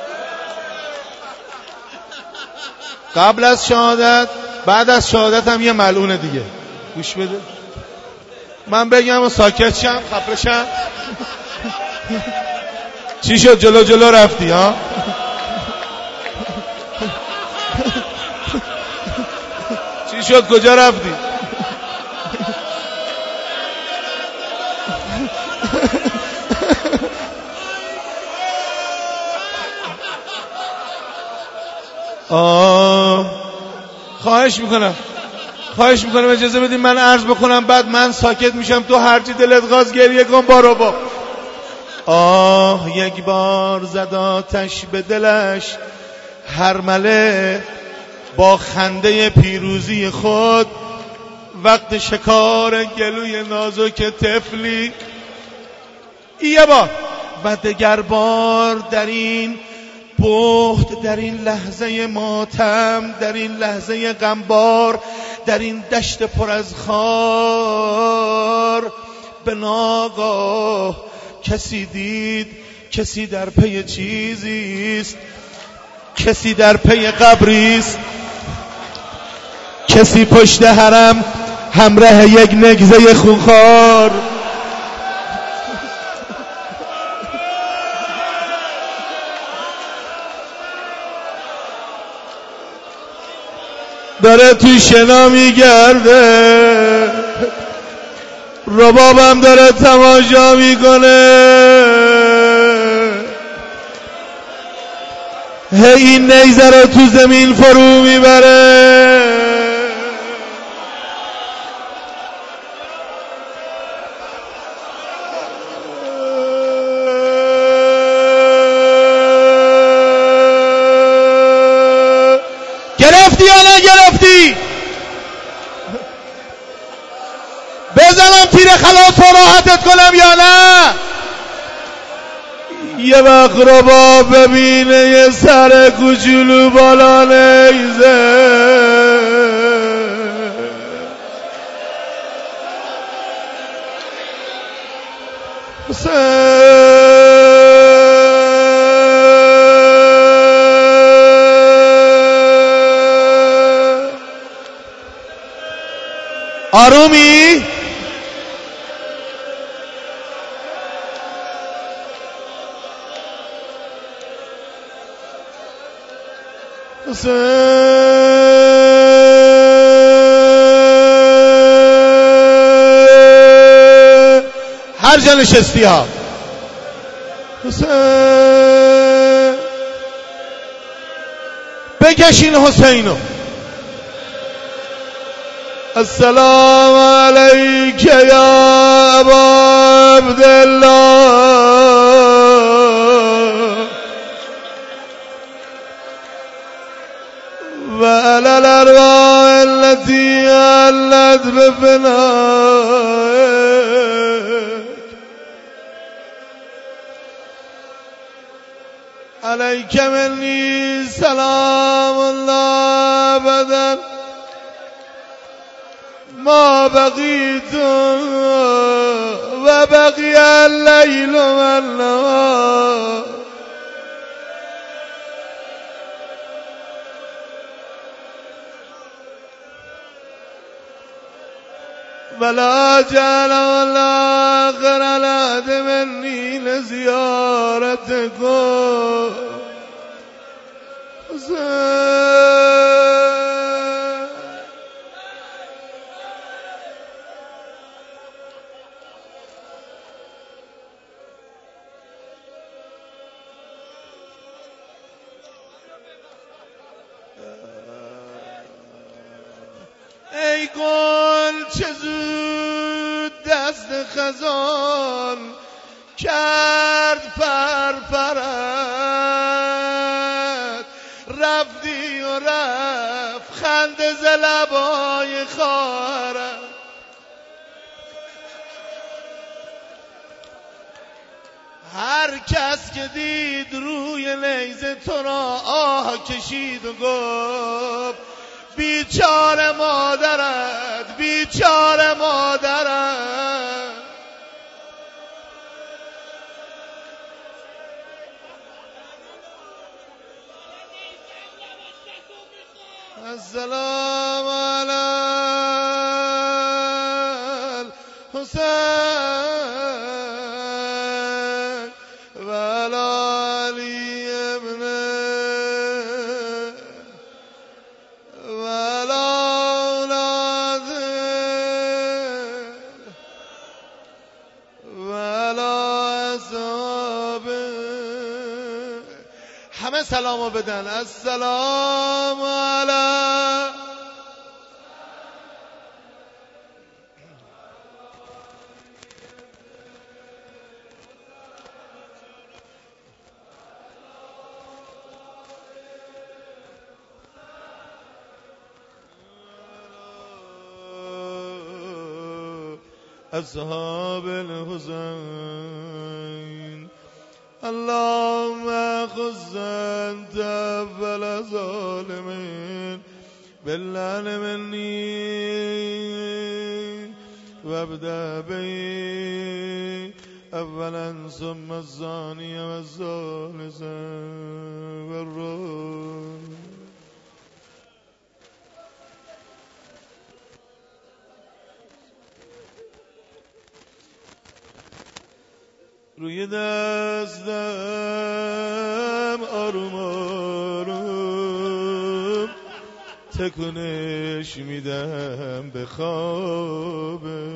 قبل از شهادت، بعد از شهادت هم یه ملعونه دیگه. گوش بده من بگم و ساکت شم، خفه شم. چی شد جلو جلو رفتی ها؟ چی شد کجا رفتی؟ آه خواهش میکنم خواهش میکنم اجازه بدیم من عرض بکنم، بعد من ساکت میشم. تو هرچی دلت خواست گریه کن بارو با. آه یک بار زد آتش به دلش هرمله، با خنده پیروزی خود وقت شکار گلوی نازک طفلی. یه بار و دگر بار در این بخت، در این لحظه ماتم، در این لحظه غمبار، در این دشت پر از خار، به ناگاه کسی دید، کسی در پی چیزیست، کسی در پی قبریست، کسی پشت حرم همراه یک نگزه خونخوار. داره تو شنا میگرده، ربابم داره تماشا میکنه. هی این نیزه رو تو زمین فرو میبره. گرفتی یا نه گرفتی؟ بزنم تیر خلاص و راحتت کنم یا نه؟ یه وقت رباب ببینه یه سر کوچولو بالا نیزه، آرومی؟ هر جا نشستی ها حسین، بکشین حسینو. السلام علیک یا ابا عبدالله و علی الارواح التي علت بفنائك علیک منی سلام الله ابدا ما بقیت و بقی اللیل و النهار. ولا جعل ولا آخر العهد مني لزيارتكم ای گل چه زود دست خزان کرد پرپرت، رفتی و رفت خنده ز لبای خواهرت. هر کس که دید روی نیزه تو را آه کشید و گفت بیچاره مادرت، بیچاره مادرت. السلام علی الحسین و علی علی ابن و علی اولاده و علی اصحابه. همه سلامو بدن. السلام علی اصحاب الحسین. اللهم خذ انت اول ظالمین باللعن مني وابدأ بي اولا ثم الثاني والثالث والرابع. روی دستم آروم آروم تکونش میدم به خوابه.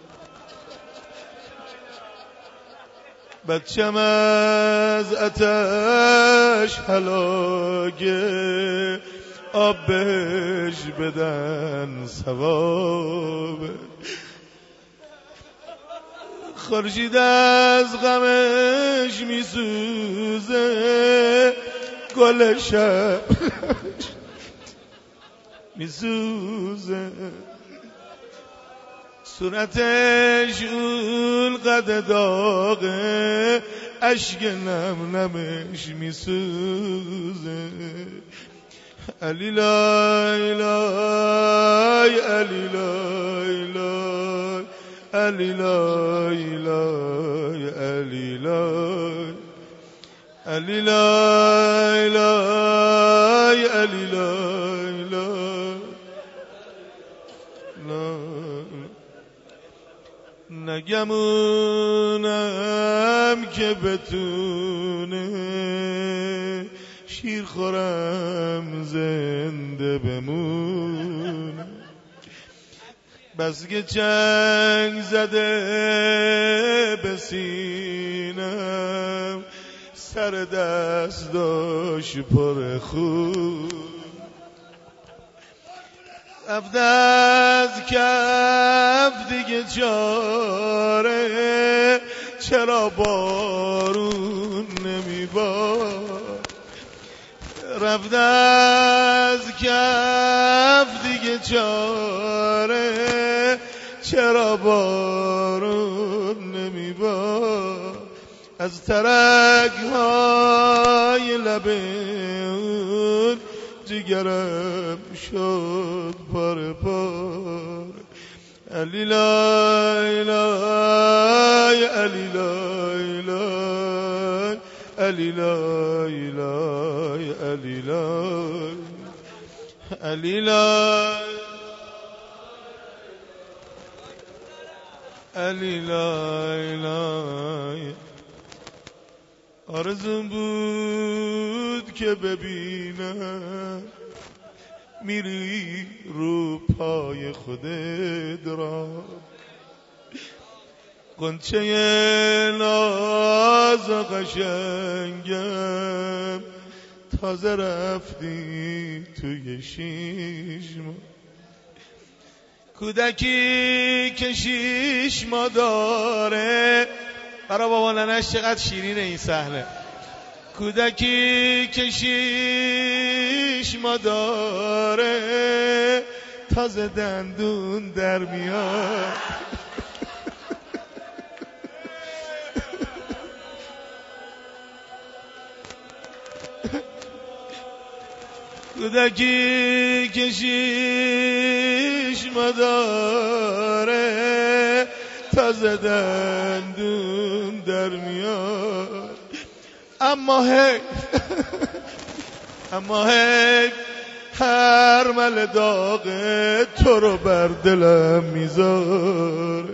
بچم از آتش هلاکه آب بهش بدن ثوابه. خورشید از غمش میسوزه گل شب میسوزه. صورتش اون قد داغه اشک نم نمش میسوزه. علی لای لای علی لای لای علی لای لای علی لای علی لای لای علی لای لای نگمونم که بتونه شیر خورم زنده بمونه. بس که چنگ زده به سینم سر دست داشت پر خون. رفت از کف دیگه چاره چرا بارون نمیبارد. رفت از کف دیگه چاره چرا بارون نمیبارد. از ترک های لبون جگرم شد پاره پاره. علی لای لای علی لای لای علی لای لای علی لای علی لای علی لای لای. آرزوم بود که ببینم میری رو پای خودت را. غنچه ناز و قشنگم تازه رفتی توی شیش ماه. کودکی که شیش ماه داره. برای بابا ننش چقدر شیرینه این صحنه. کودکی که شیش ماه داره تازه دندون در میاد. کودکی که شیش ماه داره تازه دندون در میاد. اما هی اما هی هر مل داغ تو رو بر دلم میذاره.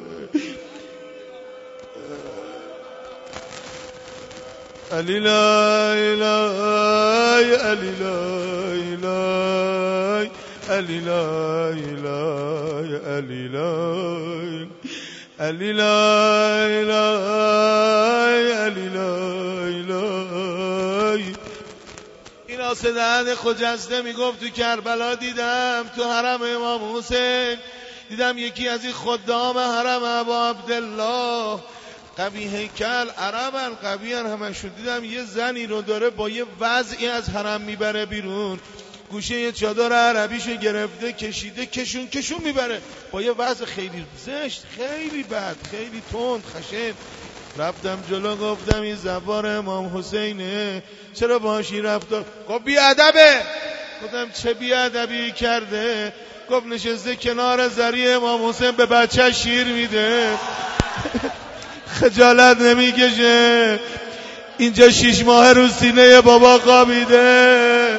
علی لای لای علی لای لای علی لای لای علی لای علی لای لای علی لای لای. این آسدهن خجسته میگفت تو کربلا دیدم تو حرم امام حسین دیدم یکی از این خدام حرم ابا عبدالله قوی هیکل عربن قویان همشون. دیدم یه زنی رو داره با یه وضعی از حرم میبره بیرون. گوشه یه چادر عربیشو گرفته کشیده کشون کشون میبره با یه وضع خیلی زشت خیلی بد خیلی تند خشن. رفتم جلو گفتم این زوار امام حسینه چرا باشی رفتار. گفت بی ادبه. گفتم چه بی ادبی کرده. گفت نشسته کنار زری امام حسین به بچه شیر میده خجالت نمیکشه. اینجا شیش ماه رو سینه بابا خوابیده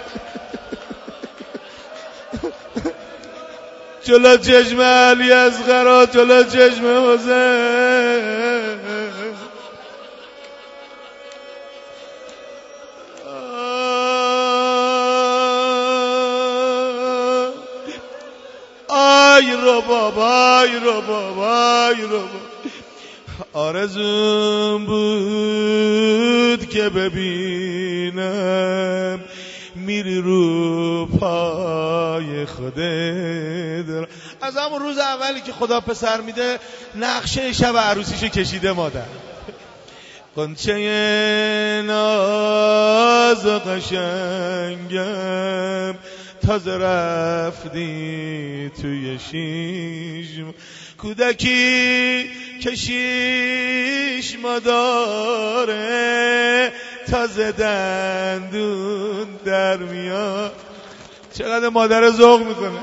جلو چشم علی اصغر جلو چشم حسین. آی رباب آی رباب آی رباب. آرزوم بود که ببینم میری رو پای خودت. از همون روز اولی که خدا پسر میده نقشه شب عروسیشو کشیده مادر. قنچه ناز و قشنگم تازه رفتی توی شیشم. کودکی کشیش ماداره تازه دندون در میاد. چقدر مادر ذوق میکنه.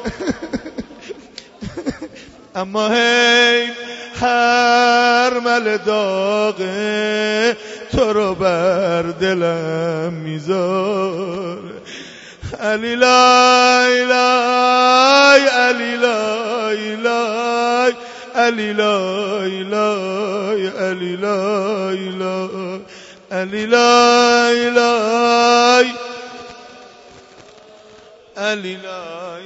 اما هی هر مل داغه تو رو بر دلم میذاره. علی لای لای علی لای لای علی لای لای علی لای لای علی لای لای علی لای.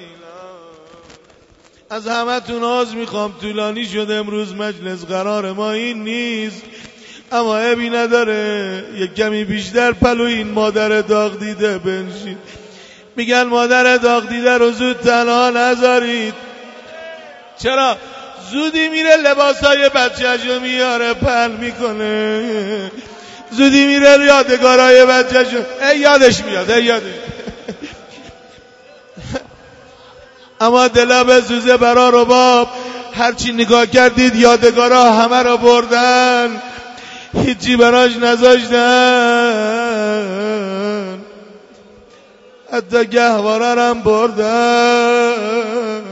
از همه تون عذر میخوام طولانی شده امروز مجلس، قرار ما این نیست، اما عیبی نداره یک کمی بیشتر پلو این مادر داغ دیده بنشید. میگن مادر داغ دیده رو زود تنها نذارید. چرا؟ زودی میره لباسای بچه‌شو میاره پل میکنه، زودی میره یادگارای بچه‌شو ای یادش میاد ای یادش. اما دلا به سوزه برا رباب، هرچی نگاه کردید یادگارا همه رو بردن، هیچی براش نذاشتن، حتی گهواره هم بردن.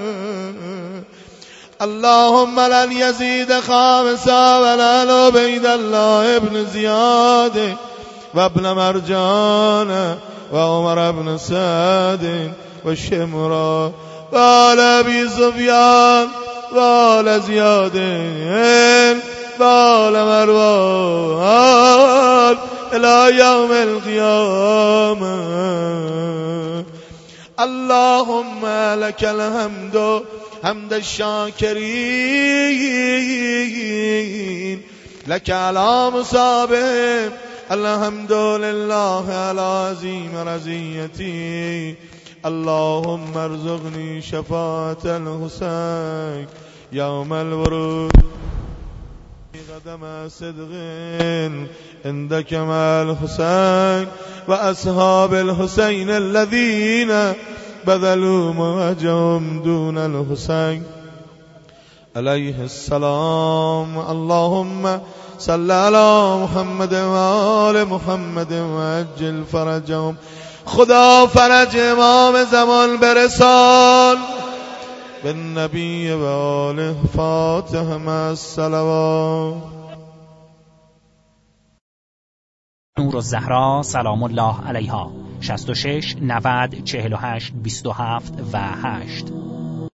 اللهم لن يزيد خامسا ولن عبید الله ابن زیاد و ابن مرجان و عمر ابن سعد و شمرا و آل ابی سفیان و آل زیاد و آل مروان الى یوم القیامه. اللهم لك الحمد حمد الشاکرین، لك على مصابهم، الحمد لله على عظیم رضیتی. اللهم ارزقني شفاعة الحسين يوم الورود قدم صدق عندك مع الحسين وأصحاب الحسين الذين بذلوا مواجههم دون الحسين عليه السلام. اللهم صل على محمد وآل محمد وعجل فرجهم. خدا فرج امام زمان برسان به نبی و آله. فاتحه مع الصلوات. نور الزهرا سلام الله علیها شصت و شش نود چهل و هشت بیست و هفت و هشت.